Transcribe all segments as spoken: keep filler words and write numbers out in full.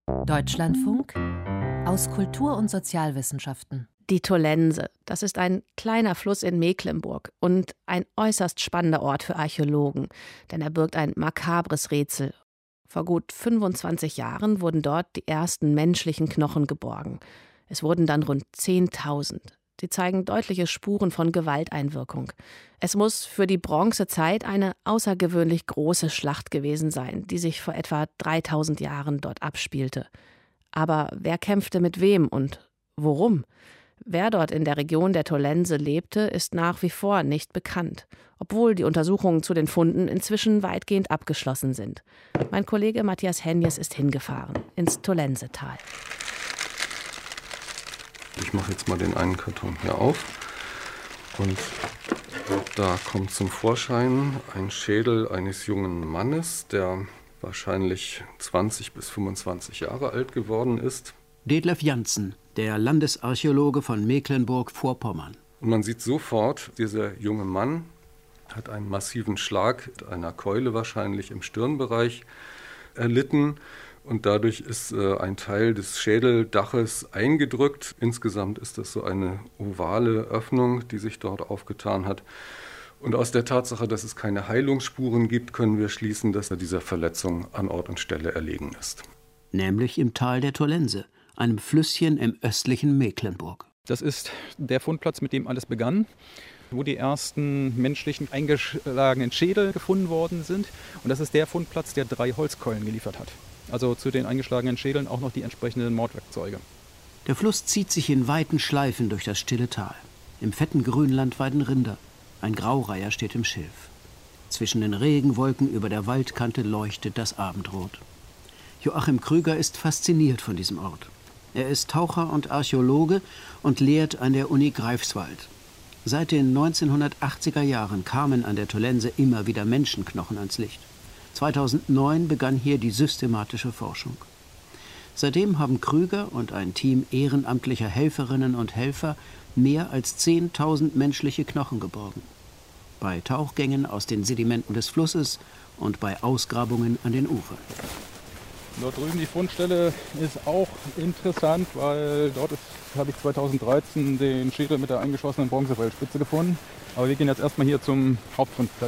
Deutschlandfunk aus Kultur- und Sozialwissenschaften. Die Tolense, das ist ein kleiner Fluss in Mecklenburg und ein äußerst spannender Ort für Archäologen, denn er birgt ein makabres Rätsel. Vor gut fünfundzwanzig Jahren wurden dort die ersten menschlichen Knochen geborgen. Es wurden dann rund zehntausend. Sie zeigen deutliche Spuren von Gewalteinwirkung. Es muss für die Bronzezeit eine außergewöhnlich große Schlacht gewesen sein, die sich vor etwa dreitausend Jahren dort abspielte. Aber wer kämpfte mit wem und worum? Wer dort in der Region der Tolense lebte, ist nach wie vor nicht bekannt, obwohl die Untersuchungen zu den Funden inzwischen weitgehend abgeschlossen sind. Mein Kollege Matthias Henjes ist hingefahren ins Tolensetal. Ich mache jetzt mal den einen Karton hier auf und da kommt zum Vorschein ein Schädel eines jungen Mannes, der wahrscheinlich zwanzig bis fünfundzwanzig Jahre alt geworden ist. Detlef Jantzen, der Landesarchäologe von Mecklenburg-Vorpommern. Und man sieht sofort, dieser junge Mann hat einen massiven Schlag mit einer Keule wahrscheinlich im Stirnbereich erlitten. Und dadurch ist äh, ein Teil des Schädeldaches eingedrückt. Insgesamt ist das so eine ovale Öffnung, die sich dort aufgetan hat. Und aus der Tatsache, dass es keine Heilungsspuren gibt, können wir schließen, dass er dieser Verletzung an Ort und Stelle erlegen ist. Nämlich im Tal der Tolense, einem Flüsschen im östlichen Mecklenburg. Das ist der Fundplatz, mit dem alles begann, wo die ersten menschlichen eingeschlagenen Schädel gefunden worden sind. Und das ist der Fundplatz, der drei Holzkeulen geliefert hat. Also zu den eingeschlagenen Schädeln auch noch die entsprechenden Mordwerkzeuge. Der Fluss zieht sich in weiten Schleifen durch das stille Tal. Im fetten Grünland weiden Rinder. Ein Graureiher steht im Schilf. Zwischen den Regenwolken über der Waldkante leuchtet das Abendrot. Joachim Krüger ist fasziniert von diesem Ort. Er ist Taucher und Archäologe und lehrt an der Uni Greifswald. Seit den neunzehnhundertachtziger Jahren kamen an der Tolense immer wieder Menschenknochen ans Licht. zweitausendneun begann hier die systematische Forschung. Seitdem haben Krüger und ein Team ehrenamtlicher Helferinnen und Helfer mehr als zehntausend menschliche Knochen geborgen. Bei Tauchgängen aus den Sedimenten des Flusses und bei Ausgrabungen an den Ufern. Dort drüben die Fundstelle ist auch interessant, weil dort habe ich zweitausenddreizehn den Schädel mit der eingeschossenen Bronzefeldspitze gefunden. Aber wir gehen jetzt erstmal hier zum Hauptfundplatz.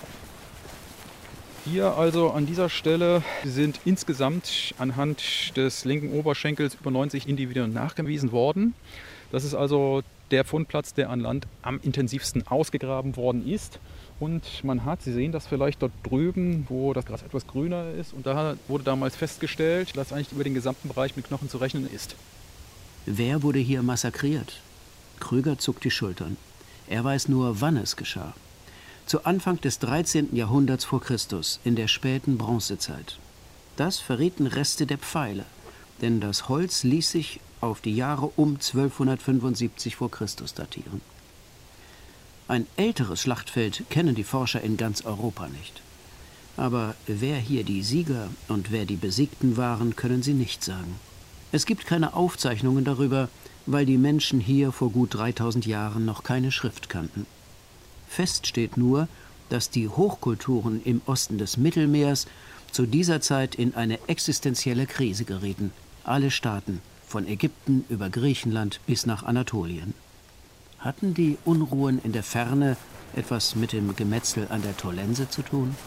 Hier also an dieser Stelle sind insgesamt anhand des linken Oberschenkels über neunzig Individuen nachgewiesen worden. Das ist also der Fundplatz, der an Land am intensivsten ausgegraben worden ist. Und man hat, Sie sehen das vielleicht dort drüben, wo das Gras etwas grüner ist. Und da wurde damals festgestellt, dass eigentlich über den gesamten Bereich mit Knochen zu rechnen ist. Wer wurde hier massakriert? Krüger zuckt die Schultern. Er weiß nur, wann es geschah. Zu Anfang des dreizehnten Jahrhunderts vor Christus, in der späten Bronzezeit. Das verrieten Reste der Pfeile, denn das Holz ließ sich auf die Jahre um zwölfhundertfünfundsiebzig vor Christus datieren. Ein älteres Schlachtfeld kennen die Forscher in ganz Europa nicht. Aber wer hier die Sieger und wer die Besiegten waren, können sie nicht sagen. Es gibt keine Aufzeichnungen darüber, weil die Menschen hier vor gut dreitausend Jahren noch keine Schrift kannten. Fest steht nur, dass die Hochkulturen im Osten des Mittelmeers zu dieser Zeit in eine existenzielle Krise gerieten. Alle Staaten, von Ägypten über Griechenland bis nach Anatolien. Hatten die Unruhen in der Ferne etwas mit dem Gemetzel an der Tolense zu tun?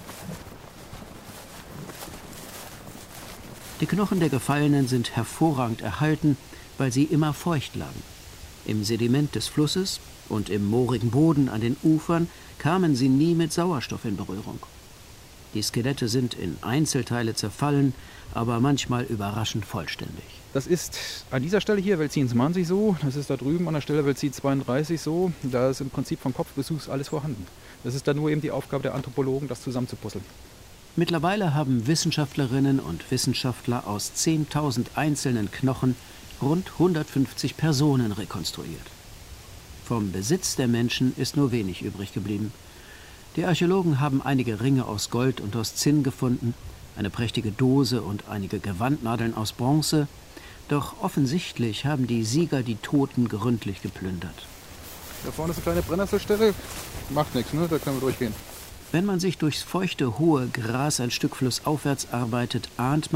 Die Knochen der Gefallenen sind hervorragend erhalten, weil sie immer feucht lagen. Im Sediment des Flusses und im moorigen Boden an den Ufern kamen sie nie mit Sauerstoff in Berührung. Die Skelette sind in Einzelteile zerfallen, aber manchmal überraschend vollständig. Das ist an dieser Stelle hier Velzin-zwanzig so, das ist da drüben an der Stelle Velzin zweiunddreißig so. Da ist im Prinzip von Kopf bis Fuß alles vorhanden. Das ist dann nur eben die Aufgabe der Anthropologen, das zusammenzupuzzeln. Mittlerweile haben Wissenschaftlerinnen und Wissenschaftler aus zehntausend einzelnen Knochen rund hundertfünfzig Personen rekonstruiert. Vom Besitz der Menschen ist nur wenig übrig geblieben. Die Archäologen haben einige Ringe aus Gold und aus Zinn gefunden, eine prächtige Dose und einige Gewandnadeln aus Bronze. Doch offensichtlich haben die Sieger die Toten gründlich geplündert. Da vorne ist eine kleine Brennnesselstelle. Macht nichts, ne? Da können wir durchgehen. Wenn man sich durchs feuchte, hohe Gras ein Stück flussaufwärts arbeitet, ahnt man,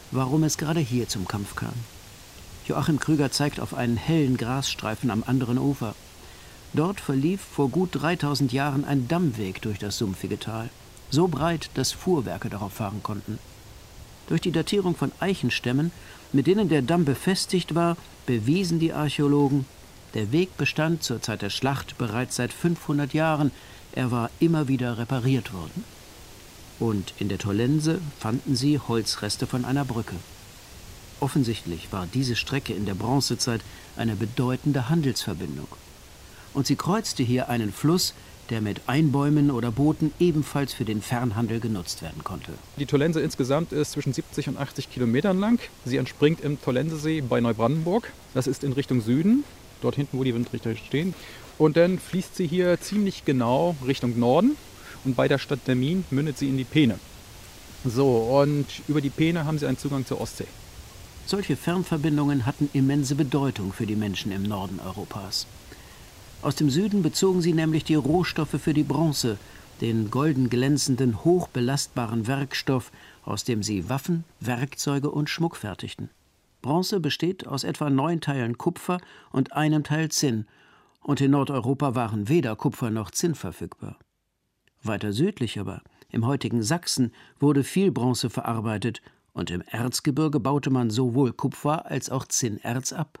warum es gerade hier zum Kampf kam. Joachim Krüger zeigt auf einen hellen Grasstreifen am anderen Ufer. Dort verlief vor gut dreitausend Jahren ein Dammweg durch das sumpfige Tal, so breit, dass Fuhrwerke darauf fahren konnten. Durch die Datierung von Eichenstämmen, mit denen der Damm befestigt war, bewiesen die Archäologen, der Weg bestand zur Zeit der Schlacht bereits seit fünfhundert Jahren, er war immer wieder repariert worden. Und in der Tollense fanden sie Holzreste von einer Brücke. Offensichtlich war diese Strecke in der Bronzezeit eine bedeutende Handelsverbindung. Und sie kreuzte hier einen Fluss, der mit Einbäumen oder Booten ebenfalls für den Fernhandel genutzt werden konnte. Die Tollense insgesamt ist zwischen siebzig und achtzig Kilometern lang. Sie entspringt im Tollensesee bei Neubrandenburg. Das ist in Richtung Süden, dort hinten, wo die Windrichter stehen. Und dann fließt sie hier ziemlich genau Richtung Norden. Und bei der Stadt Demmin mündet sie in die Peene. So, und über die Peene haben sie einen Zugang zur Ostsee. Solche Fernverbindungen hatten immense Bedeutung für die Menschen im Norden Europas. Aus dem Süden bezogen sie nämlich die Rohstoffe für die Bronze, den golden glänzenden, hochbelastbaren Werkstoff, aus dem sie Waffen, Werkzeuge und Schmuck fertigten. Bronze besteht aus etwa neun Teilen Kupfer und einem Teil Zinn, und in Nordeuropa waren weder Kupfer noch Zinn verfügbar. Weiter südlich aber, im heutigen Sachsen, wurde viel Bronze verarbeitet, und im Erzgebirge baute man sowohl Kupfer als auch Zinnerz ab.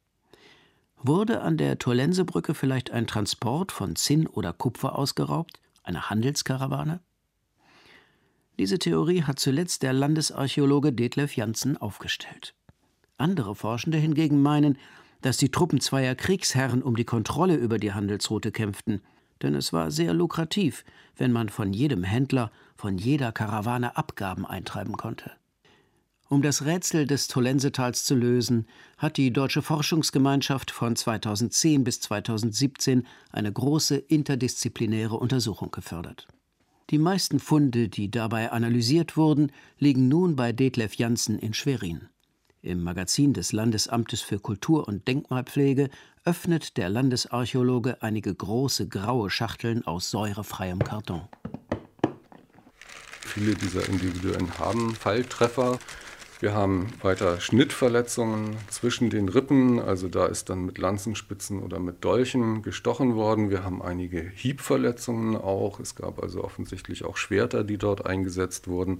Wurde an der Tollensebrücke vielleicht ein Transport von Zinn oder Kupfer ausgeraubt, eine Handelskarawane? Diese Theorie hat zuletzt der Landesarchäologe Detlef Janssen aufgestellt. Andere Forschende hingegen meinen, dass die Truppen zweier Kriegsherren um die Kontrolle über die Handelsroute kämpften, denn es war sehr lukrativ, wenn man von jedem Händler, von jeder Karawane Abgaben eintreiben konnte. Um das Rätsel des Tollensetals zu lösen, hat die Deutsche Forschungsgemeinschaft von zweitausendzehn bis zweitausendsiebzehn eine große interdisziplinäre Untersuchung gefördert. Die meisten Funde, die dabei analysiert wurden, liegen nun bei Detlef Janssen in Schwerin. Im Magazin des Landesamtes für Kultur- und Denkmalpflege öffnet der Landesarchäologe einige große graue Schachteln aus säurefreiem Karton. Viele dieser Individuen haben Falltreffer. Wir haben weiter Schnittverletzungen zwischen den Rippen, also da ist dann mit Lanzenspitzen oder mit Dolchen gestochen worden. Wir haben einige Hiebverletzungen auch. Es gab also offensichtlich auch Schwerter, die dort eingesetzt wurden.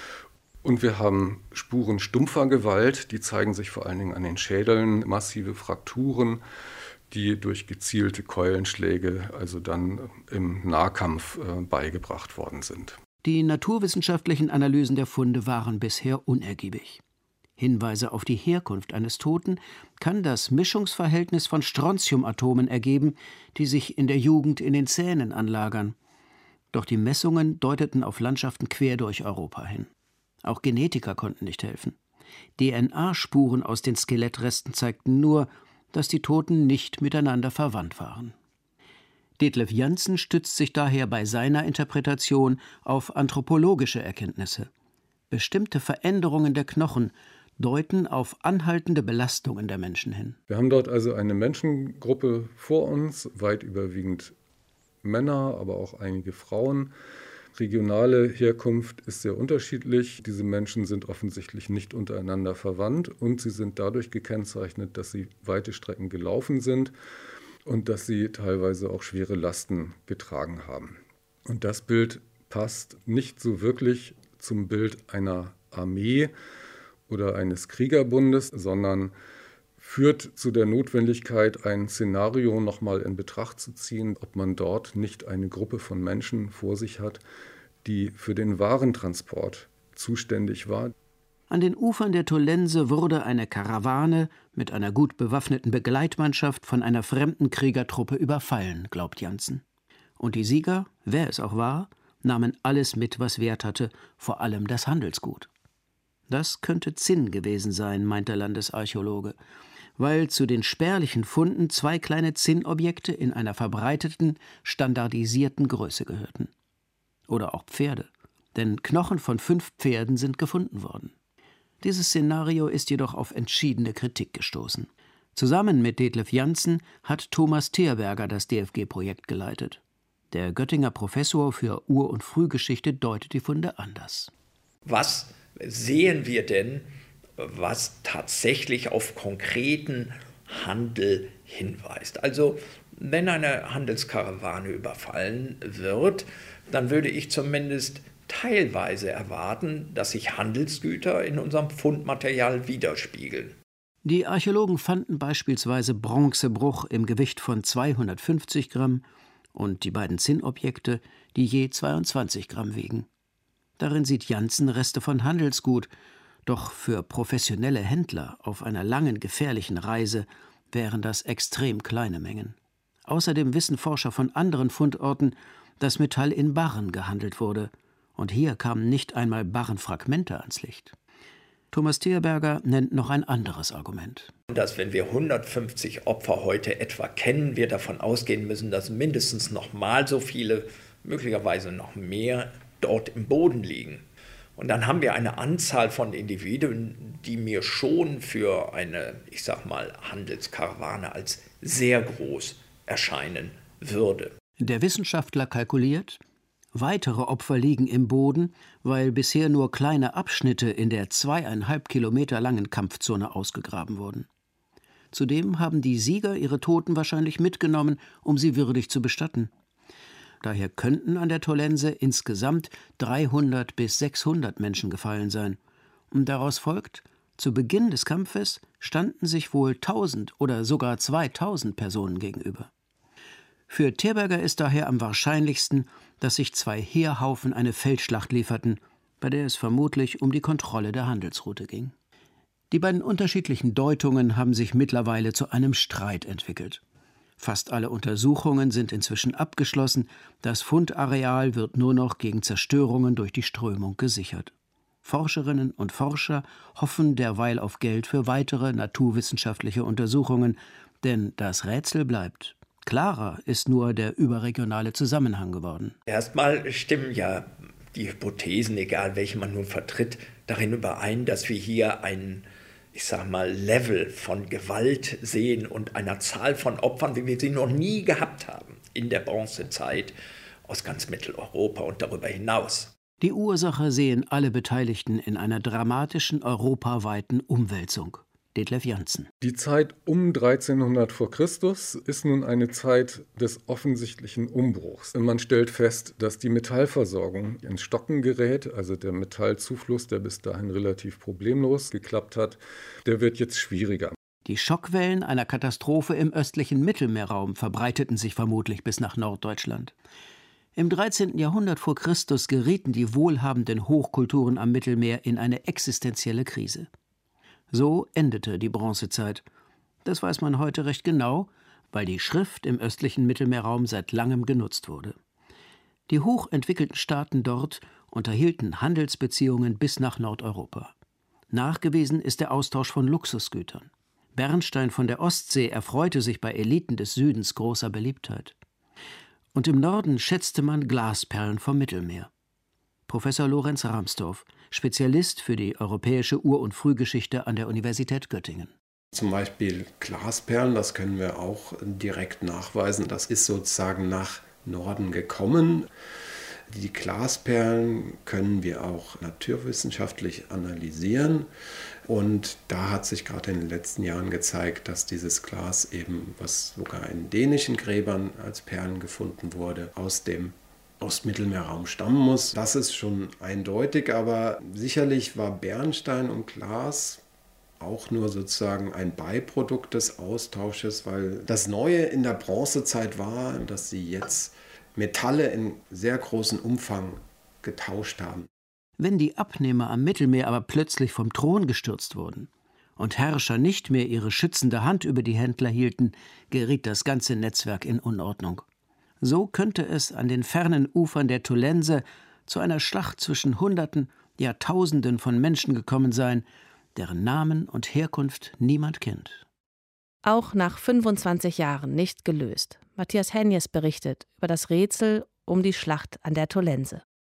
Und wir haben Spuren stumpfer Gewalt, die zeigen sich vor allen Dingen an den Schädeln, massive Frakturen, die durch gezielte Keulenschläge also dann im Nahkampf äh, beigebracht worden sind. Die naturwissenschaftlichen Analysen der Funde waren bisher unergiebig. Hinweise auf die Herkunft eines Toten kann das Mischungsverhältnis von Strontiumatomen ergeben, die sich in der Jugend in den Zähnen anlagern. Doch die Messungen deuteten auf Landschaften quer durch Europa hin. Auch Genetiker konnten nicht helfen. D N A-Spuren aus den Skelettresten zeigten nur, dass die Toten nicht miteinander verwandt waren. Detlef Janssen stützt sich daher bei seiner Interpretation auf anthropologische Erkenntnisse. Bestimmte Veränderungen der Knochen deuten auf anhaltende Belastungen der Menschen hin. Wir haben dort also eine Menschengruppe vor uns, weit überwiegend Männer, aber auch einige Frauen. Regionale Herkunft ist sehr unterschiedlich. Diese Menschen sind offensichtlich nicht untereinander verwandt und sie sind dadurch gekennzeichnet, dass sie weite Strecken gelaufen sind und dass sie teilweise auch schwere Lasten getragen haben. Und das Bild passt nicht so wirklich zum Bild einer Armee oder eines Kriegerbundes, sondern führt zu der Notwendigkeit, ein Szenario nochmal in Betracht zu ziehen, ob man dort nicht eine Gruppe von Menschen vor sich hat, die für den Warentransport zuständig war. An den Ufern der Tollense wurde eine Karawane mit einer gut bewaffneten Begleitmannschaft von einer fremden Kriegertruppe überfallen, glaubt Janssen. Und die Sieger, wer es auch war, nahmen alles mit, was Wert hatte, vor allem das Handelsgut. Das könnte Zinn gewesen sein, meint der Landesarchäologe, weil zu den spärlichen Funden zwei kleine Zinnobjekte in einer verbreiteten, standardisierten Größe gehörten. Oder auch Pferde, denn Knochen von fünf Pferden sind gefunden worden. Dieses Szenario ist jedoch auf entschiedene Kritik gestoßen. Zusammen mit Detlef Janssen hat Thomas Theerberger das D F G-Projekt geleitet. Der Göttinger Professor für Ur- und Frühgeschichte deutet die Funde anders. Was sehen wir denn, was tatsächlich auf konkreten Handel hinweist? Also wenn eine Handelskarawane überfallen wird, dann würde ich zumindest teilweise erwarten, dass sich Handelsgüter in unserem Fundmaterial widerspiegeln. Die Archäologen fanden beispielsweise Bronzebruch im Gewicht von zweihundertfünfzig Gramm und die beiden Zinnobjekte, die je zweiundzwanzig Gramm wiegen. Darin sieht Janssen Reste von Handelsgut, doch für professionelle Händler auf einer langen, gefährlichen Reise wären das extrem kleine Mengen. Außerdem wissen Forscher von anderen Fundorten, dass Metall in Barren gehandelt wurde. Und hier kamen nicht einmal Barrenfragmente ans Licht. Thomas Thierberger nennt noch ein anderes Argument. Dass, wenn wir hundertfünfzig Opfer heute etwa kennen, wir davon ausgehen müssen, dass mindestens noch mal so viele, möglicherweise noch mehr, dort im Boden liegen. Und dann haben wir eine Anzahl von Individuen, die mir schon für eine, ich sag mal, Handelskarawane als sehr groß erscheinen würde. Der Wissenschaftler kalkuliert, weitere Opfer liegen im Boden, weil bisher nur kleine Abschnitte in der zweieinhalb Kilometer langen Kampfzone ausgegraben wurden. Zudem haben die Sieger ihre Toten wahrscheinlich mitgenommen, um sie würdig zu bestatten. Daher könnten an der Tollense insgesamt dreihundert bis sechshundert Menschen gefallen sein. Und daraus folgt, zu Beginn des Kampfes standen sich wohl tausend oder sogar zweitausend Personen gegenüber. Für Thierberger ist daher am wahrscheinlichsten, dass sich zwei Heerhaufen eine Feldschlacht lieferten, bei der es vermutlich um die Kontrolle der Handelsroute ging. Die beiden unterschiedlichen Deutungen haben sich mittlerweile zu einem Streit entwickelt. Fast alle Untersuchungen sind inzwischen abgeschlossen, das Fundareal wird nur noch gegen Zerstörungen durch die Strömung gesichert. Forscherinnen und Forscher hoffen derweil auf Geld für weitere naturwissenschaftliche Untersuchungen, denn das Rätsel bleibt. Klarer ist nur der überregionale Zusammenhang geworden. Erstmal stimmen ja die Hypothesen, egal welche man nun vertritt, darin überein, dass wir hier ein, ich sag mal, Level von Gewalt sehen und einer Zahl von Opfern, wie wir sie noch nie gehabt haben in der Bronzezeit aus ganz Mitteleuropa und darüber hinaus. Die Ursache sehen alle Beteiligten in einer dramatischen europaweiten Umwälzung. Detlef Janssen. Die Zeit um dreizehnhundert vor Christus ist nun eine Zeit des offensichtlichen Umbruchs. Und man stellt fest, dass die Metallversorgung ins Stocken gerät, also der Metallzufluss, der bis dahin relativ problemlos geklappt hat, der wird jetzt schwieriger. Die Schockwellen einer Katastrophe im östlichen Mittelmeerraum verbreiteten sich vermutlich bis nach Norddeutschland. Im dreizehnten Jahrhundert vor Christus gerieten die wohlhabenden Hochkulturen am Mittelmeer in eine existenzielle Krise. So endete die Bronzezeit. Das weiß man heute recht genau, weil die Schrift im östlichen Mittelmeerraum seit langem genutzt wurde. Die hochentwickelten Staaten dort unterhielten Handelsbeziehungen bis nach Nordeuropa. Nachgewiesen ist der Austausch von Luxusgütern. Bernstein von der Ostsee erfreute sich bei Eliten des Südens großer Beliebtheit. Und im Norden schätzte man Glasperlen vom Mittelmeer. Professor Lorenz Ramsdorf, Spezialist für die europäische Ur- und Frühgeschichte an der Universität Göttingen. Zum Beispiel Glasperlen, das können wir auch direkt nachweisen. Das ist sozusagen nach Norden gekommen. Die Glasperlen können wir auch naturwissenschaftlich analysieren. Und da hat sich gerade in den letzten Jahren gezeigt, dass dieses Glas eben, was sogar in dänischen Gräbern als Perlen gefunden wurde, aus dem Ostmittelmeerraum stammen muss. Das ist schon eindeutig, aber sicherlich war Bernstein und Glas auch nur sozusagen ein Beiprodukt des Austausches, weil das Neue in der Bronzezeit war, dass sie jetzt Metalle in sehr großem Umfang getauscht haben. Wenn die Abnehmer am Mittelmeer aber plötzlich vom Thron gestürzt wurden und Herrscher nicht mehr ihre schützende Hand über die Händler hielten, geriet das ganze Netzwerk in Unordnung. So könnte es an den fernen Ufern der Tollense zu einer Schlacht zwischen Hunderten, ja Tausenden von Menschen gekommen sein, deren Namen und Herkunft niemand kennt. Auch nach fünfundzwanzig Jahren nicht gelöst. Matthias Henjes berichtet über das Rätsel um die Schlacht an der Tollense.